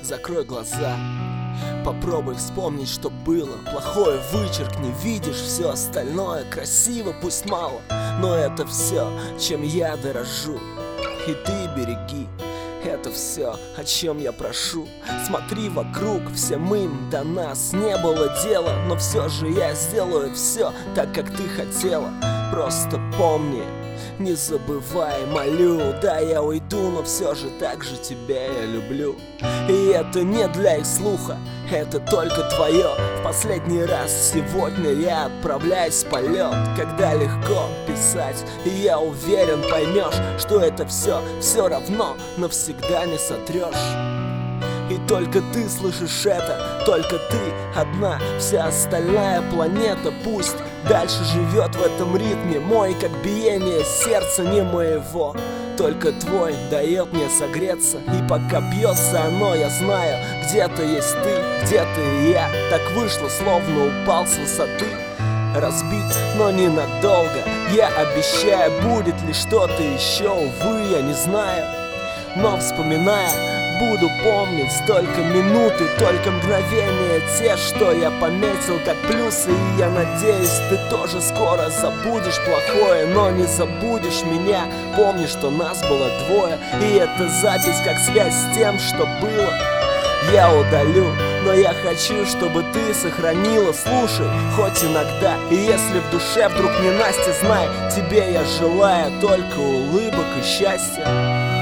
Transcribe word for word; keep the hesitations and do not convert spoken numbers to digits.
закрой глаза. Попробуй вспомнить, что было. Плохое вычеркни, видишь все остальное. Красиво, пусть мало, но это все, чем я дорожу. И ты береги, это все, о чем я прошу. Смотри вокруг, всем им до нас не было дела. Но все же я сделаю все так, как ты хотела. Просто помни, не забывай, молю. Да, я уйду, но все же так же тебя я люблю. И это не для их слуха, это только твое. В последний раз сегодня я отправляюсь в полет. Когда легко писать, и я уверен, поймешь, что это все, все равно навсегда не сотрешь. И только ты слышишь это, только ты одна. Вся остальная планета пусть дальше живет в этом ритме мой, как биение сердца не моего. Только твой дает мне согреться. И пока бьется оно, я знаю, где-то есть ты, где-то и я. Так вышло, словно упал с высоты. Разбит, но ненадолго. Я обещаю, будет ли что-то еще. Увы, я не знаю, но вспоминая, буду помнить только минуты, только мгновения, те, что я пометил как плюсы. И я надеюсь, ты тоже скоро забудешь плохое, но не забудешь меня. Помни, что нас было двое, и эта запись как связь с тем, что было. Я удалю, но я хочу, чтобы ты сохранила. Слушай, хоть иногда. И если в душе вдруг не Настя, знай, тебе я желаю только улыбок и счастья.